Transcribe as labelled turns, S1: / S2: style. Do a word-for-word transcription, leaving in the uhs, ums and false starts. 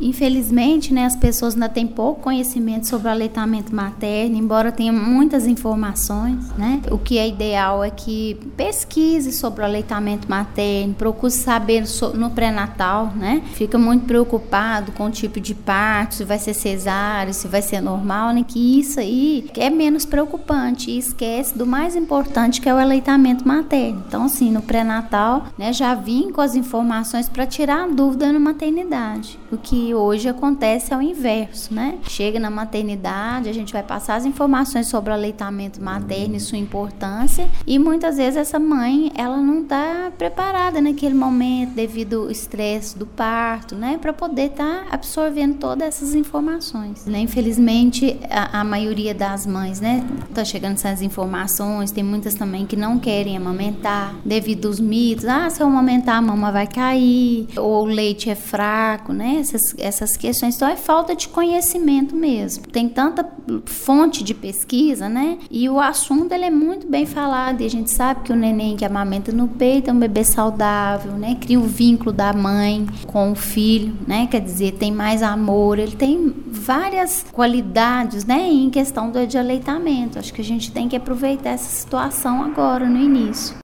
S1: infelizmente, né, as pessoas ainda têm pouco conhecimento sobre o aleitamento materno, embora tenha muitas informações, né? O que é ideal é que pesquise sobre o aleitamento materno, procure saber no pré-natal, né? Fica muito preocupado com o tipo de parto, se vai ser cesárea, se vai ser normal, né? Que isso aí é menos preocupante e esquece do mais importante, que é o aleitamento materno. Então, assim, no pré-natal, né, já vim com as informações para tirar a dúvida na maternidade. O que hoje acontece é o inverso, né? Chega na maternidade, a gente vai passar as informações sobre o aleitamento materno e sua importância, e muitas vezes essa mãe, ela não está preparada naquele momento devido ao estresse do parto, né? Para poder estar tá absorvendo todas essas informações, né? Infelizmente, a, a maioria das mães, né, tá chegando essas informações, tem muitas também que não querem amamentar devido aos mitos. Ah, se eu amamentar a mama vai cair, ou o leite é fraco, né? Essas, essas questões. Então é falta de conhecimento mesmo. Tem tanta fonte de pesquisa, né? E o assunto, ele é muito bem falado, e a gente sabe que o neném que amamenta no peito é um bebê saudável, né? Cria o vínculo da mãe com o filho, né? Quer dizer, tem mais amor, ele tem várias qualidades, né? Em questão do de aleitamento. Acho que a gente tem que aproveitar essa situação agora, no início.